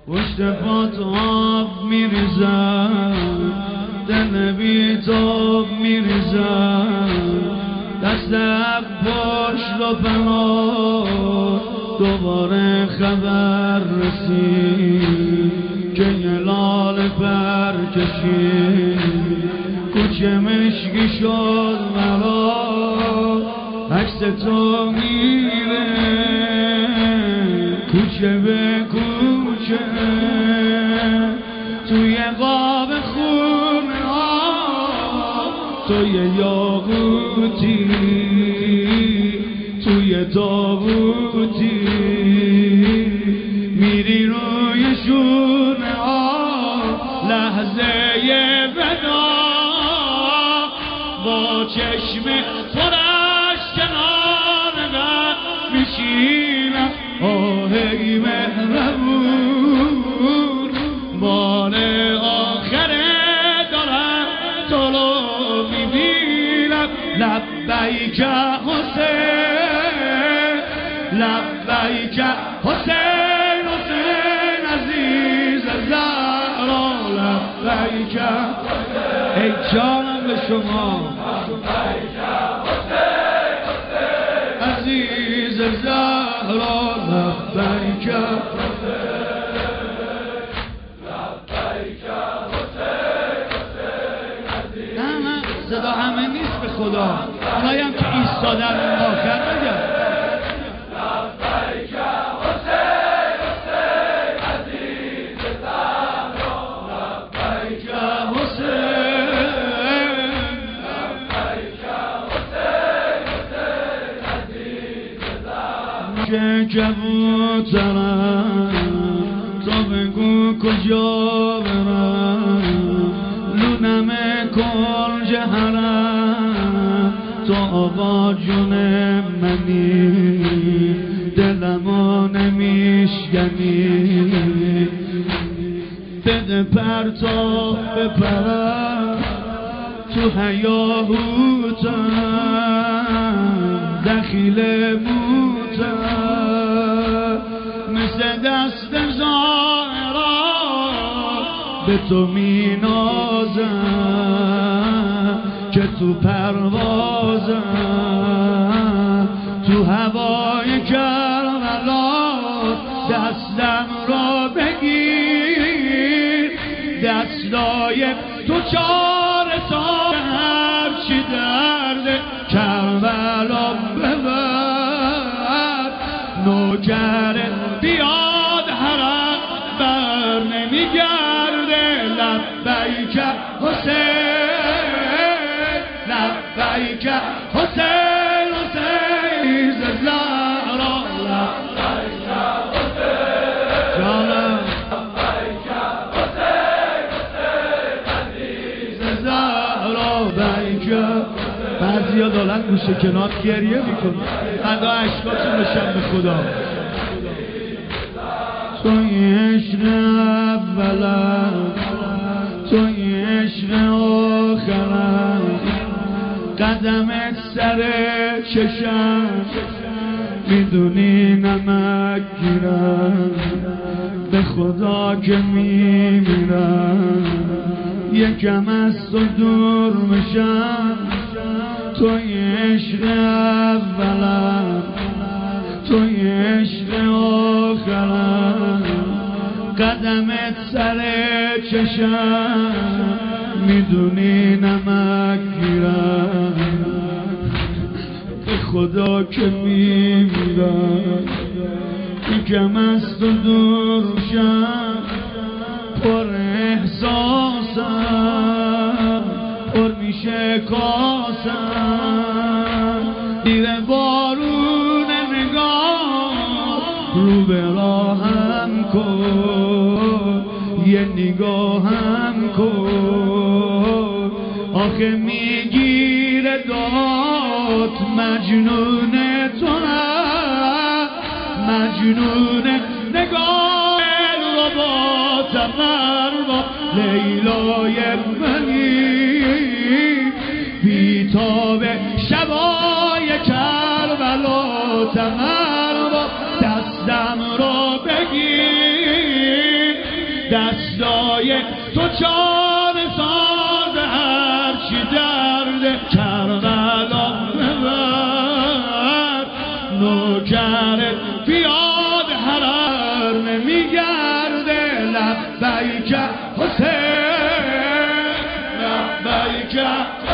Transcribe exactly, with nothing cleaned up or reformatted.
پشت پات آب میریزم، دل بیتاب میریزم، دست عباس رو پناه دوباره خبر رسید که یه لاله پر کشید. کوچه مشکی شد مرا، عکس تو میره کوچه به کوچه، توی قاب خونه ها توی یاقوتی، توی تابوتی میری روی شونه ها لحظه ودا، با چشم پرش کنار من میشینم. آهی مهربون بار آخره دارم تو رو میبینم. لبیک حسین، لبیک حسین، حسین عزیز زهرا، لبیک ای جانم به شما عزیز زهرا، لبیک نه صدا همه نیست به خدا، اونایی که ایستادن اون آخر بگم لبیک حسین، حسین عزیز زهرا، لبیک حسین، لبیک حسین، حسین عزیز زهرا. که کبوترم تو بگو کجا برم، لونم کنج حرم تو آقا جون منی، دلمو نمیشکنی. بده پر تا بپرم تو هیاهوتم، دخیل موتم مثل دست زهرا به تو می نازم که تو پروازم. تو هوای کربلا دستم را بگیر، دستای تو چاره تا هرچی درد کربلا ببر. نوکر بیاد حرم بر نمیگرده، لبیک حسین، لبیک حسین، حسین زهرا، لبیک حسین جانم، لبیک حسین، حسین عزیز زهرا، لبیک. بعضیا دارن گوشه کنار گریه میکنن، خدا عشقاتون بشن به خدا. توی عشق اولم توی عشق آخرم، قدمت سر چشم میدونی نمک گیرم، به خدا که میمیرم یکم از تو دور میشم. توی عشق اولم توی عشق آخرم، قدمت سر چشم میدونی نمک گیرم، به خدا که میمیرم یکم از تو دور شم. پر احساسم پر میشه کاسم، دیره بارون نگاه رو به راهم کن، یه نگاهم کن. آخه میگیره داد مجنون تو هم، مجنون نگاه رو با تمر با لیلای منی، بیتاب شبای کربلا تمر با دستم رو بگیر. دستای تو جان ساز هرچی درد کربلا ببر نوکرت بیاد هرار نمیگرده لبیک حسین لبیک